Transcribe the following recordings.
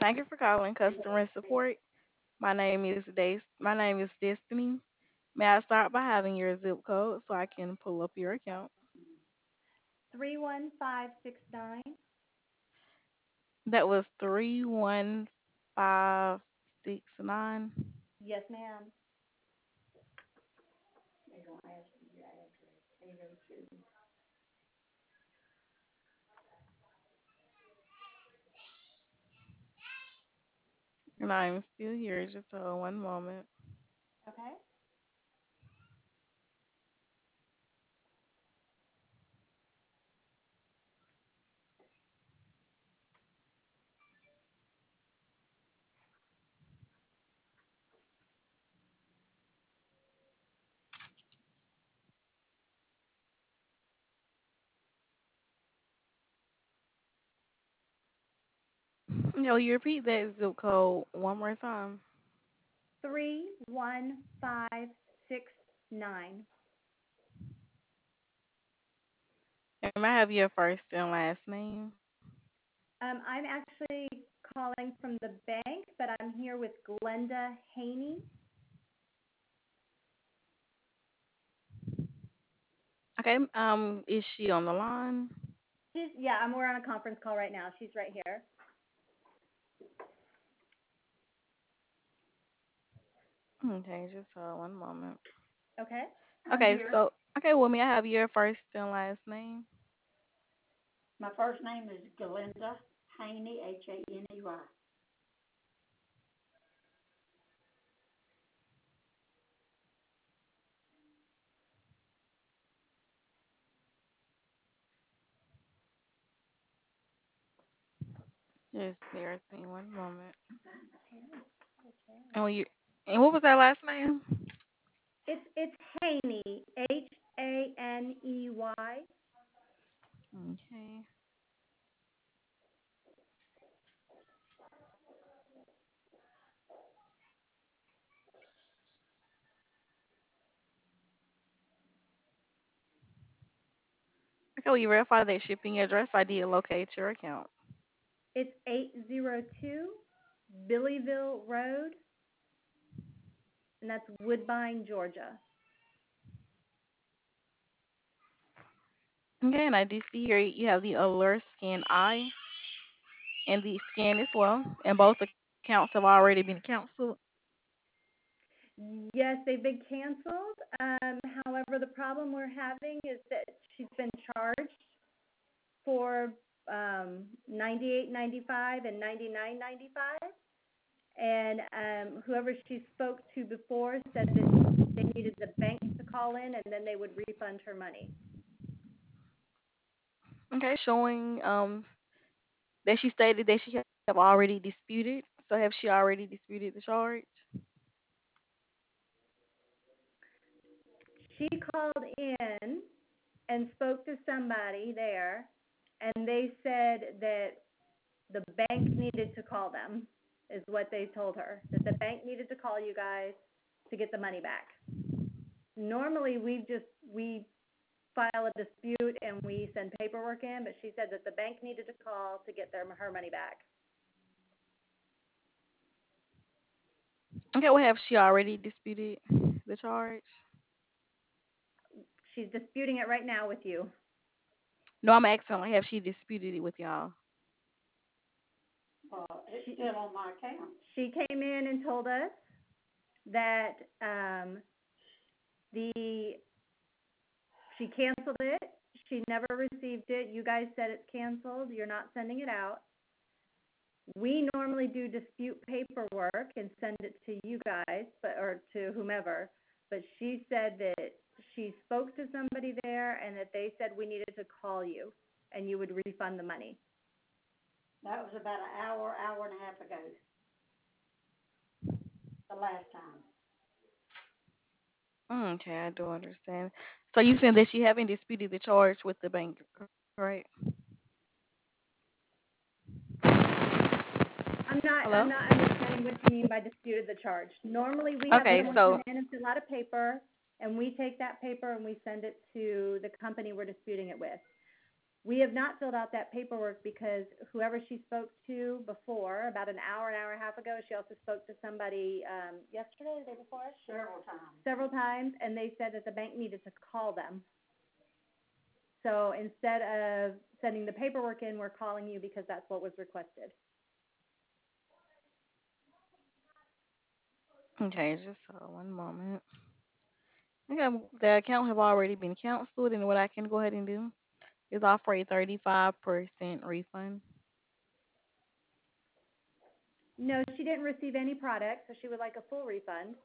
Thank you for calling customer support. My name is Destiny. May I start by having your zip code so I can pull up your account? 31569. That was 31569. Yes, ma'am. And I'm still here. Just hold one moment. Okay. No, you repeat that zip code one more time. 31569. And may I have your first and last name? I'm actually calling from the bank, but I'm here with Glenda Haney. Okay. Is she on the line? Yeah, we're on a conference call right now. She's right here. Okay, just hold one moment. Okay. Okay, well, may I have your first and last name? Just bear with me one moment. And when you and what was that last name? It's Haney, Haney. Okay. Okay, will you verify that shipping address? I did locate your account. It's 802 Billyville Road, and that's Woodbine, Georgia. Okay, and I do see here you have the Allure Scan Eye and the scan as well, and both accounts have already been canceled. Yes, they've been canceled. However, the problem we're having is that she's been charged for 98.95 and 99.95, and whoever she spoke to before said that they needed the bank to call in and then they would refund her money. Okay, showing that she stated that she have already disputed. So have she already disputed the charge? She called in and spoke to somebody there, and they said that the bank needed to call them, is what they told her. That the bank needed to call you guys to get the money back. Normally, we file a dispute and we send paperwork in, but she said that the bank needed to call to get her money back. Okay, well have she already disputed the charge? She's disputing it right now with you. No, I'm asking like have she disputed it with y'all? She came in and told us that the she canceled it. She never received it. You guys said it's canceled. You're not sending it out. We normally do dispute paperwork and send it to you guys, or to whomever. But she said that she spoke to somebody there and that they said we needed to call you and you would refund the money. Okay, I do understand. So you saying that she haven't disputed the charge with the bank, right? I'm Hello? not understanding what you mean by disputed the charge. Normally, we have Okay, someone come so in and fill out a paper, and we take that paper and we send it to the company we're disputing it with. We have not filled out that paperwork because whoever she spoke to before, about an hour and a half ago, she also spoke to somebody yesterday, the day before? Several times, and they said that the bank needed to call them. So instead of sending the paperwork in, we're calling you because that's what was requested. Okay, just one moment. Okay, the account have already been canceled, and what I can go ahead and do is offer a 35% refund. No, she didn't receive any product, so she would like a full refund.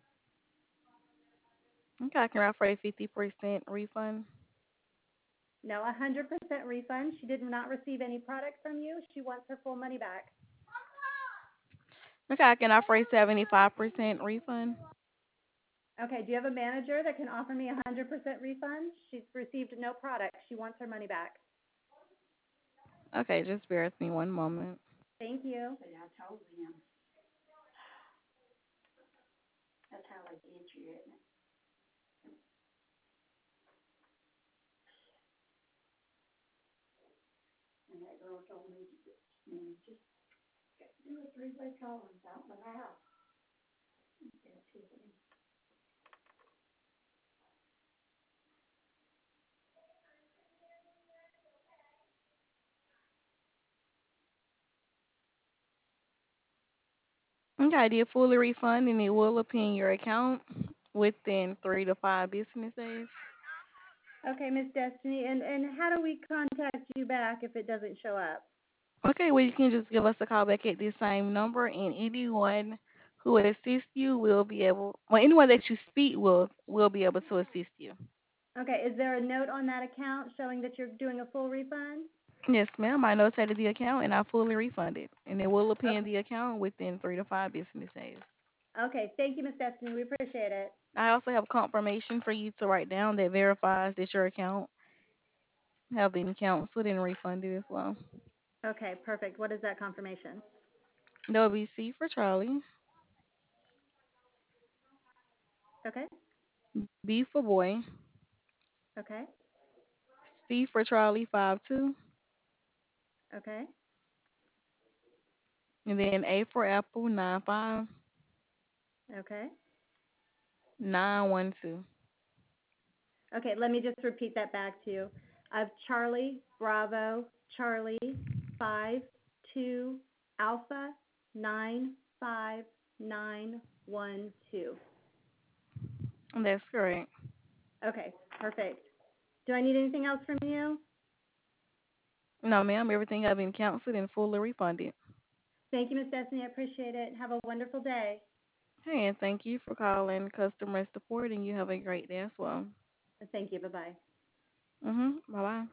Okay, I can offer a 50% refund. No, 100% refund. She did not receive any product from you. She wants her full money back. Okay, I can offer a 75% refund. Okay, do you have a manager that can offer me a 100% refund? She's received no product. She wants her money back. Okay, just bear with me one moment. Thank you. Okay, I did fully refund, and it will appear in your account within 3 to 5 business days. Okay, Miss Destiny, and how do we contact you back if it doesn't show up? Okay, well, you can just give us a call back at this same number, and anyone who would assist you will be able, well, anyone that you speak will be able to assist you. Okay, is there a note on that account showing that you're doing a full refund? Yes, ma'am. I notated the account, and I fully refunded, and it will appear in Okay, the account within 3 to 5 business days. okay, thank you, Miss Destiny. We appreciate it. I also have confirmation for you to write down that verifies that your account have been canceled and refunded as well. Okay, perfect. What is that confirmation? That will be C for Charlie, Okay, B for boy, okay, C for Charlie 52, okay, and then A for Apple okay. 95912. Okay, let me just repeat that back to you. Of Charlie, Bravo, Charlie, 5, 2, Alpha, 95912. That's correct. Okay, perfect. Do I need anything else from you? No, ma'am. Everything have been canceled and fully refunded. Thank you, Miss Destiny. I appreciate it. Have a wonderful day. Hey, and thank you for calling customer support, and you have a great day as well. Thank you. Bye-bye. Bye bye.